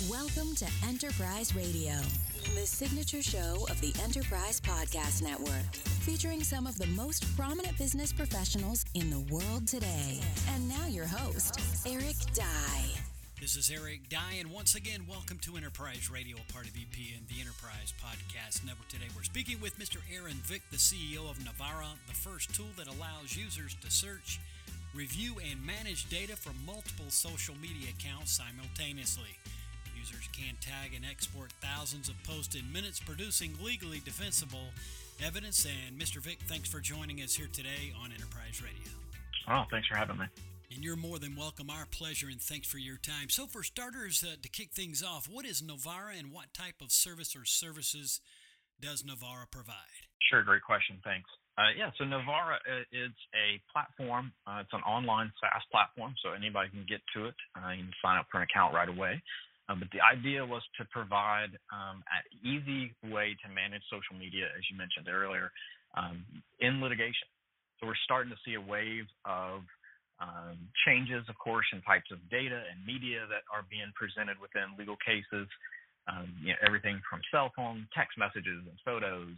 Welcome to Enterprise Radio, the signature show of the Enterprise Podcast Network, featuring some of the most prominent business professionals in the world today. And now your host, Eric Dye. This is Eric Dye, and once again, welcome to Enterprise Radio, part of EP and the Enterprise Podcast Network. Today, we're speaking with Mr. Aaron Vick, the CEO of Navarra, the first tool that allows users to search, review, and manage data from multiple social media accounts simultaneously. Users can tag and export thousands of posts in minutes, producing legally defensible evidence. And Mr. Vick, thanks for joining us here today on Enterprise Radio. Oh, thanks for having me. And you're more than welcome. Our pleasure, and thanks for your time. So for starters, to kick things off, what is Navarra and what type of service or services does Navarra provide? Sure, great question. Thanks. So Navarra is a platform. It's an online SaaS platform, so anybody can get to it. You can sign up for an account right away. But the idea was to provide an easy way to manage social media, as you mentioned earlier, in litigation. So we're starting to see a wave of changes, of course, in types of data and media that are being presented within legal cases. Everything from cell phone, text messages, and photos,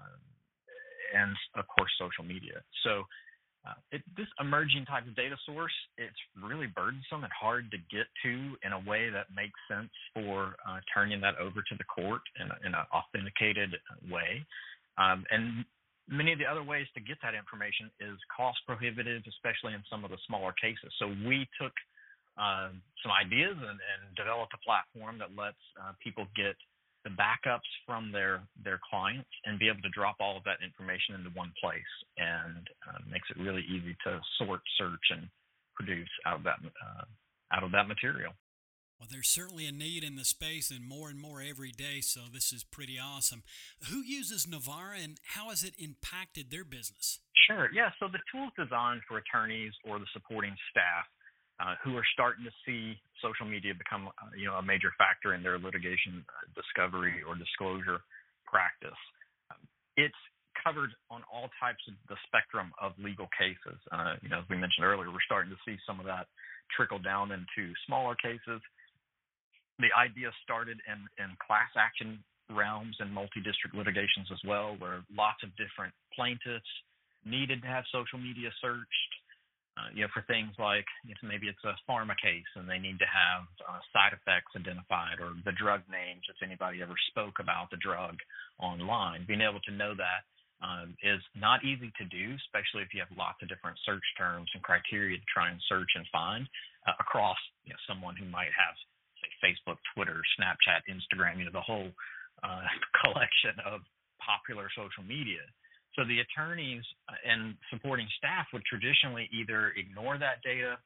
and of course, social media. So this emerging type of data source, it's really burdensome and hard to get to in a way that makes sense for turning that over to the court in an authenticated way. And many of the other ways to get that information is cost prohibitive, especially in some of the smaller cases. So we took some ideas and developed a platform that lets people get the backups from their clients and be able to drop all of that information into one place, and makes it really easy to sort, search, and produce out of that material. Well, there's certainly a need in the space, and more every day, so this is pretty awesome. Who uses Navarra, and how has it impacted their business? Sure. Yeah, so the tool is designed for attorneys or the supporting staff who are starting to see social media become a major factor in their litigation discovery or disclosure practice. It's covered on all types of the spectrum of legal cases. As we mentioned earlier, we're starting to see some of that trickle down into smaller cases. The idea started in class action realms and multi-district litigations as well, where lots of different plaintiffs needed to have social media searched, for things like maybe it's a pharma case and they need to have side effects identified or the drug names if anybody ever spoke about the drug online. Being able to know that is not easy to do, especially if you have lots of different search terms and criteria to try and search and find across someone who might have, say, Facebook, Twitter, Snapchat, Instagram, the whole collection of popular social media. So the attorneys and supporting staff would traditionally either ignore that data,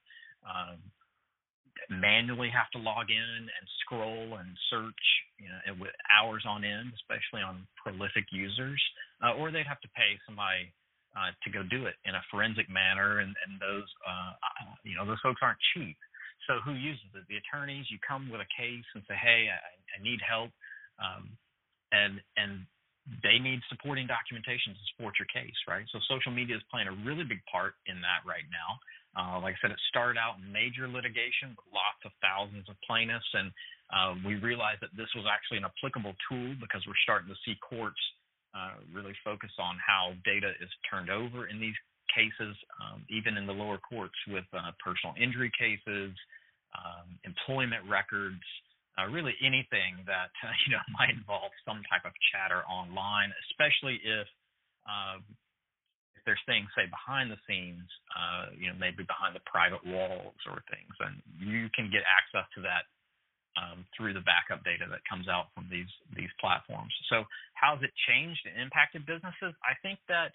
manually have to log in and scroll and search with hours on end, especially on prolific users, or they'd have to pay somebody to go do it in a forensic manner, and those folks aren't cheap. So who uses it? The attorneys. You come with a case and say, hey, I need help, and they need supporting documentation to support your case, right? So social media is playing a really big part in that right now. Like I said, it started out in major litigation with lots of thousands of plaintiffs, and we realized that this was actually an applicable tool because we're starting to see courts really focus on how data is turned over in these cases, even in the lower courts with personal injury cases, employment records, really anything that might involve some type of chatter online, especially if there's things, say, behind the scenes, maybe behind the private walls or things, and you can get access to that through the backup data that comes out from these platforms. So how has it changed and impacted businesses? I think that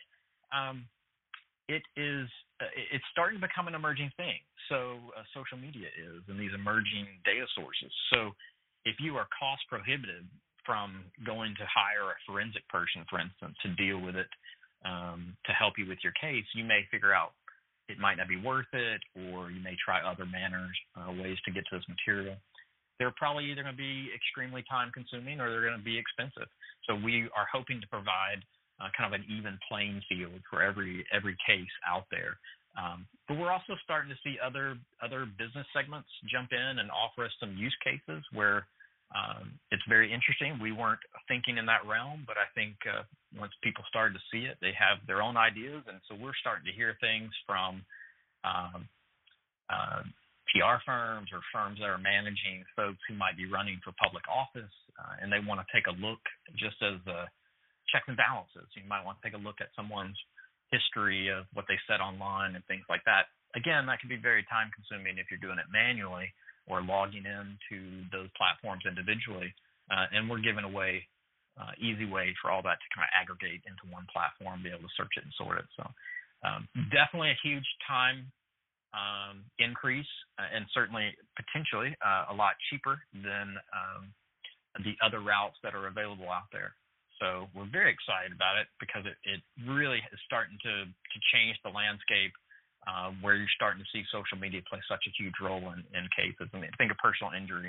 it's starting to become an emerging thing. So social media is, and these emerging data sources. So if you are cost prohibitive from going to hire a forensic person, for instance, to deal with it, to help you with your case, you may figure out it might not be worth it, or you may try other ways to get to this material. They're probably either going to be extremely time consuming or they're going to be expensive. So we are hoping to provide kind of an even playing field for every case out there. But we're also starting to see other business segments jump in and offer us some use cases where it's very interesting. We weren't thinking in that realm, but I think once people started to see it, they have their own ideas, and so we're starting to hear things from um, PR firms or firms that are managing folks who might be running for public office, and they want to take a look just as checks and balances. You might want to take a look at someone's history of what they said online and things like that. Again, that can be very time consuming if you're doing it manually or logging into those platforms individually. And we're giving away easy way for all that to kind of aggregate into one platform, be able to search it and sort it. So definitely a huge time increase, and certainly potentially a lot cheaper than the other routes that are available out there. So we're very excited about it because it really is starting to change the landscape, where you're starting to see social media play such a huge role in cases. I mean, think of personal injury.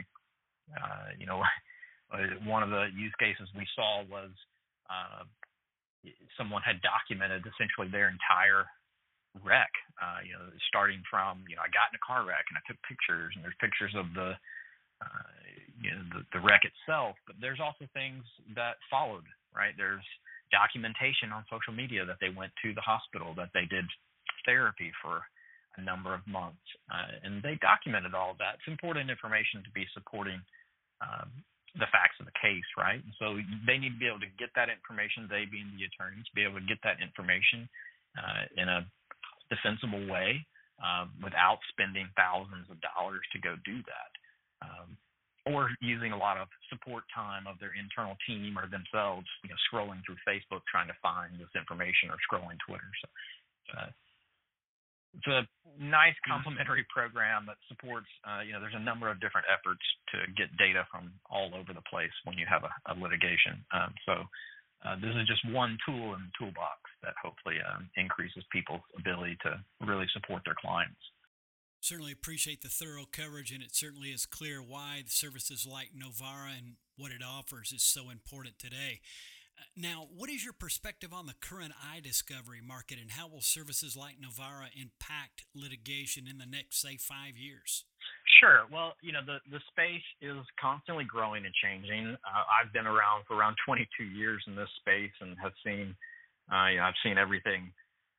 One of the use cases we saw was someone had documented essentially their entire wreck, starting from, I got in a car wreck and I took pictures, and there's pictures of the wreck itself, but there's also things that followed, right? There's documentation on social media that they went to the hospital, that they did therapy for a number of months, and they documented all of that. It's important information to be supporting the facts of the case, right? And so they need to be able to get that information, they being the attorneys, be able to get that information in a defensible way without spending thousands of dollars to go do that. Or using a lot of support time of their internal team or themselves, scrolling through Facebook trying to find this information or scrolling Twitter. So it's a nice complementary program that supports, there's a number of different efforts to get data from all over the place when you have a litigation. So this is just one tool in the toolbox that hopefully increases people's ability to really support their clients. Certainly appreciate the thorough coverage, and it certainly is clear why the services like Novara and what it offers is so important today. Now, what is your perspective on the current iDiscovery market, and how will services like Novara impact litigation in the next, say, 5 years? Sure. Well, the space is constantly growing and changing. I've been around for around 22 years in this space and have seen, I've seen everything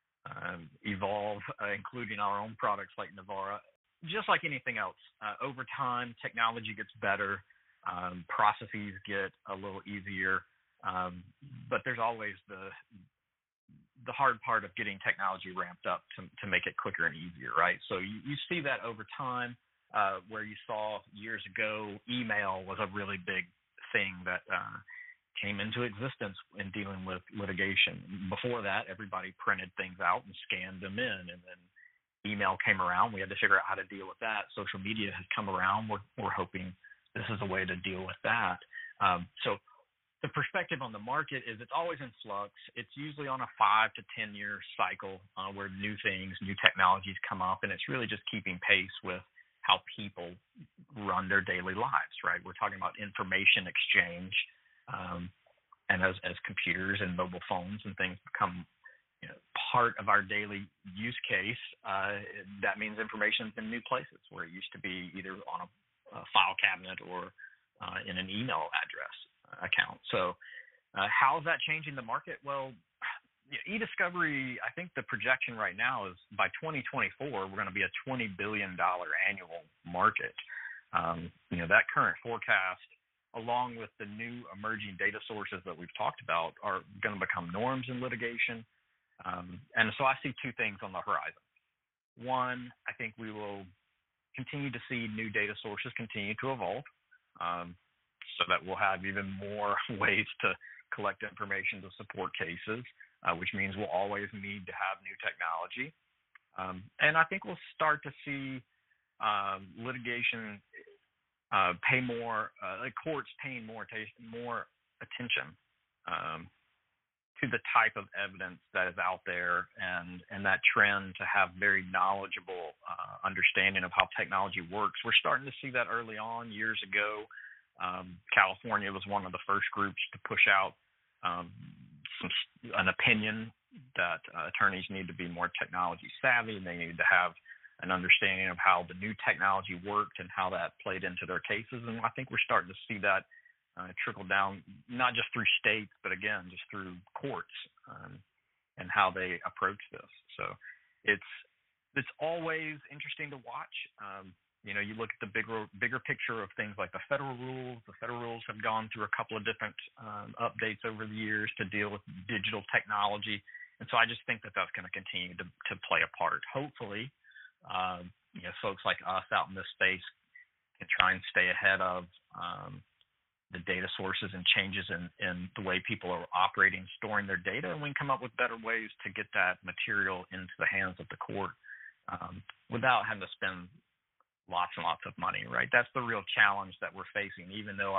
evolve, including our own products like Novara. Just like anything else, over time, technology gets better, processes get a little easier, but there's always the hard part of getting technology ramped up to make it quicker and easier, right? So you see that over time, where you saw years ago, email was a really big thing that came into existence in dealing with litigation. Before that, everybody printed things out and scanned them in, and then email came around. We had to figure out how to deal with that. Social media has come around. We're hoping this is a way to deal with that. So the perspective on the market is it's always in flux. It's usually on a 5 to 10 year cycle where new things, new technologies come up, and it's really just keeping pace with how people run their daily lives, right? We're talking about information exchange. And as computers and mobile phones and things become part of our daily use case, that means information's in new places where it used to be either on a file cabinet or in an email address account. So how is that changing the market? Well, eDiscovery, I think the projection right now is by 2024, we're going to be a $20 billion annual market. That current forecast, along with the new emerging data sources that we've talked about, are going to become norms in litigation. And so I see two things on the horizon. One, I think we will continue to see new data sources continue to evolve, so that we'll have even more ways to collect information to support cases, which means we'll always need to have new technology. And I think we'll start to see litigation pay more, courts paying more attention to the type of evidence that is out there, and that trend to have very knowledgeable understanding of how technology works. We're starting to see that early on. Years ago, California was one of the first groups to push out an opinion that attorneys need to be more technology savvy, and they need to have an understanding of how the new technology worked and how that played into their cases. And I think we're starting to see that trickle down, not just through states, but again, just through courts and how they approach this. So it's always interesting to watch. You look at the bigger picture of things like the federal rules. The federal rules have gone through a couple of different updates over the years to deal with digital technology. And so I just think that that's going to continue to play a part. Hopefully, folks like us out in this space can try and stay ahead of the data sources and changes in the way people are operating, storing their data, and we can come up with better ways to get that material into the hands of the court without having to spend lots and lots of money, right? That's the real challenge that we're facing. Even though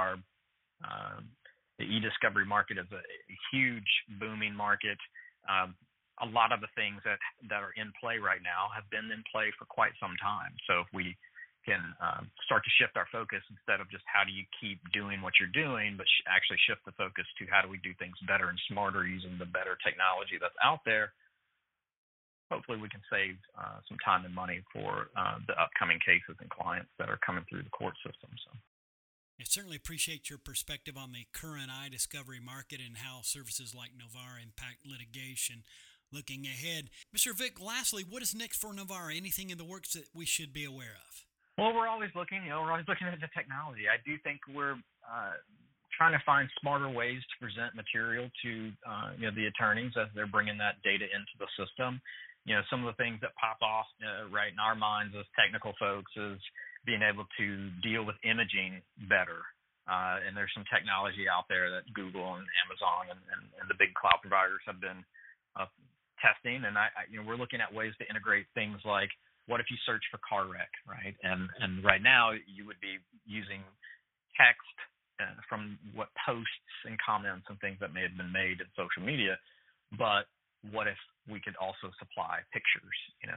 the e-discovery market is a huge, booming market, a lot of the things that are in play right now have been in play for quite some time. So if we can start to shift our focus instead of just how do you keep doing what you're doing, but actually shift the focus to how do we do things better and smarter using the better technology that's out there, hopefully we can save some time and money for the upcoming cases and clients that are coming through the court system. So, I certainly appreciate your perspective on the current iDiscovery market and how services like Novara impact litigation. Looking ahead, Mr. Vick, lastly, what is next for Novara? Anything in the works that we should be aware of? Well, we're always looking. We're always looking at the technology. I do think we're trying to find smarter ways to present material to the attorneys as they're bringing that data into the system. Some of the things that pop off right in our minds as technical folks is being able to deal with imaging better. And there's some technology out there that Google and Amazon and the big cloud providers have been testing. And we're looking at ways to integrate things like, what if you search for car wreck, right? And right now you would be using text from what posts and comments and things that may have been made in social media, but what if we could also supply pictures,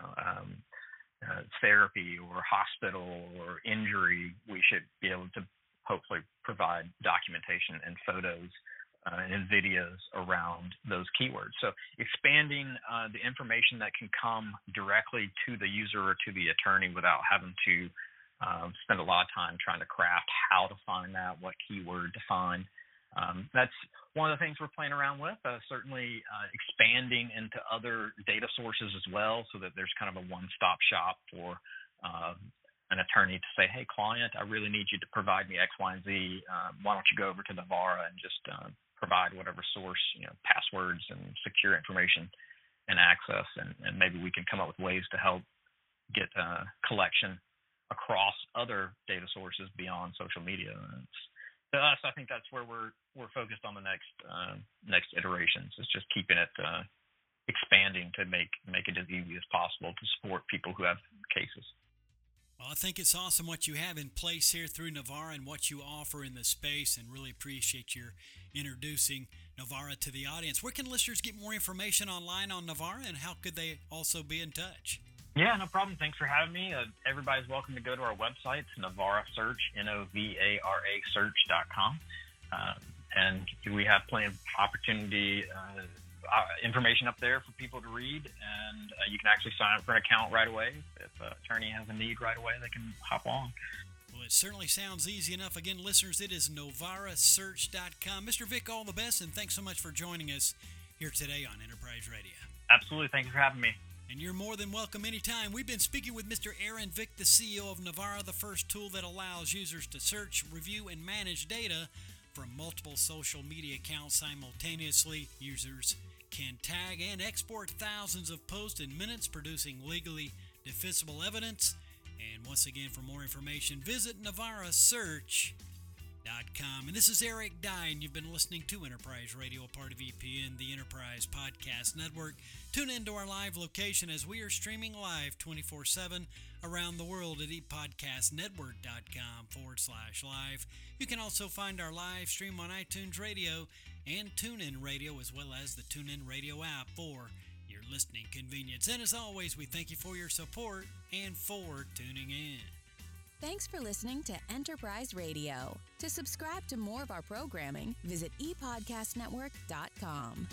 therapy or hospital or injury? We should be able to hopefully provide documentation and photos and videos around those keywords. So expanding the information that can come directly to the user or to the attorney without having to spend a lot of time trying to craft how to find that, what keyword to find. That's one of the things we're playing around with, certainly expanding into other data sources as well, so that there's kind of a one-stop shop for an attorney to say, hey, client, I really need you to provide me X, Y, and Z. Why don't you go over to Novara and just provide whatever source, passwords and secure information and access, and maybe we can come up with ways to help get collection across other data sources beyond social media. To us, I think that's where we're focused on the next iterations. It's just keeping it expanding to make it as easy as possible to support people who have cases. Well, I think it's awesome what you have in place here through Novara and what you offer in the space, and really appreciate your introducing Novara to the audience. Where can listeners get more information online on Novara, and how could they also be in touch? Yeah, no problem. Thanks for having me. Everybody's welcome to go to our website. It's Novara Search, Novara Search.com. And we have plenty of opportunity, information up there for people to read. And you can actually sign up for an account right away. If an attorney has a need right away, they can hop on. Well, it certainly sounds easy enough. Again, listeners, it is NovaraSearch.com. Mr. Vick, all the best, and thanks so much for joining us here today on Enterprise Radio. Absolutely. Thank you for having me. And you're more than welcome anytime. We've been speaking with Mr. Aaron Vick, the CEO of Novara, the first tool that allows users to search, review, and manage data from multiple social media accounts simultaneously. Users can tag and export thousands of posts in minutes, producing legally defensible evidence. And once again, for more information, visit NovaraSearch.com. And this is Eric Dye, and you've been listening to Enterprise Radio, part of EPN, the Enterprise Podcast Network. Tune into our live location as we are streaming live 24/7 around the world at epodcastnetwork.com/live. You can also find our live stream on iTunes Radio and TuneIn Radio, as well as the TuneIn Radio app for your listening convenience. And as always, we thank you for your support and for tuning in. Thanks for listening to Enterprise Radio. To subscribe to more of our programming, visit epodcastnetwork.com.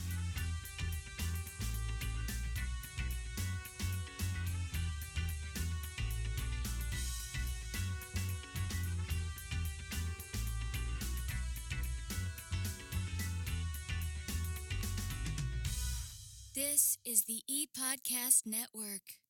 This is the ePodcast Network.